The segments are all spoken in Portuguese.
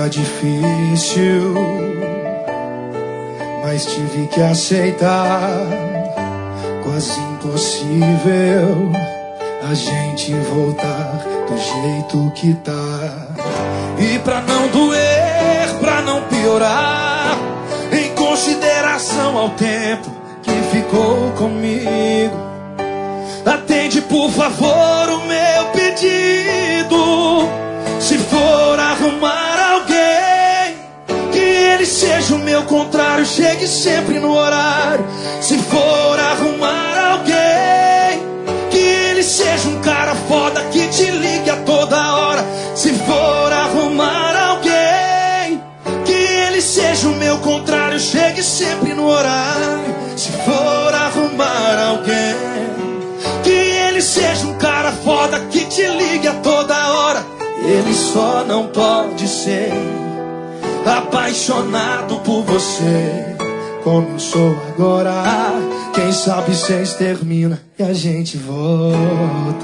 difícil, mas tive que aceitar. Quase impossível a gente voltar do jeito que tá. E pra não doer, pra não piorar, em consideração ao tempo que ficou comigo, atende por favor o meu pedido. Se for arrumar alguém, que ele seja o meu contrário, chegue sempre no horário. Se for arrumar alguém, que ele seja um cara foda que te ligue a toda hora. Se for arrumar alguém, que ele seja o meu contrário, chegue sempre no horário. Se for arrumar alguém, que ele seja um cara foda que te ligue a toda hora. Ele só não pode ser apaixonado por você como eu sou agora. Quem sabe cês termina e a gente volta.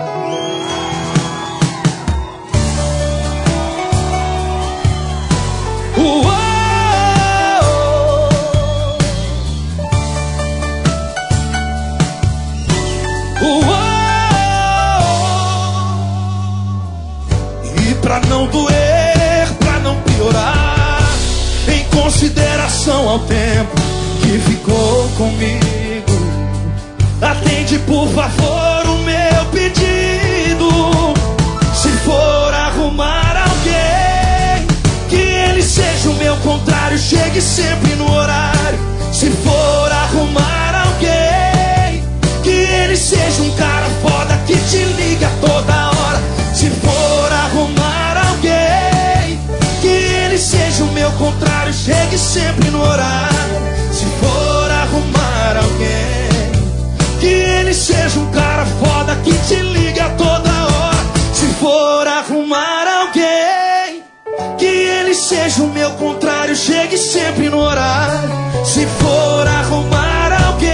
E pra não doer, pra não piorar, em consideração ao tempo que ficou comigo, atende por favor o meu pedido. Se for arrumar alguém, que ele seja o meu contrário, chegue sempre no horário. Se for arrumar alguém, que ele seja um cara foda que te liga toda hora. Se for arrumar alguém, que ele seja o meu contrário, chegue sempre no horário. Se for arrumar alguém, que ele seja um cara foda que te liga toda hora. Se for arrumar alguém, que ele seja o meu contrário, chegue sempre no horário. Se for arrumar alguém,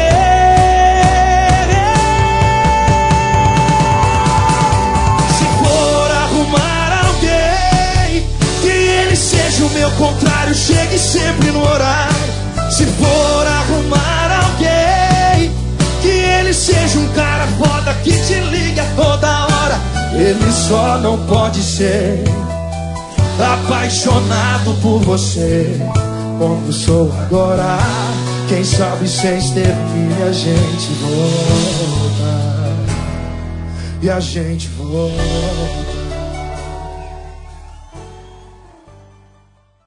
se for arrumar alguém, que ele seja o meu contrário, chegue sempre no horário. Se for arrumar alguém, que ele seja um cara foda que te liga toda hora. Ele só não pode ser apaixonado por você como sou agora. Quem sabe cês termina e a gente volta. E a gente volta.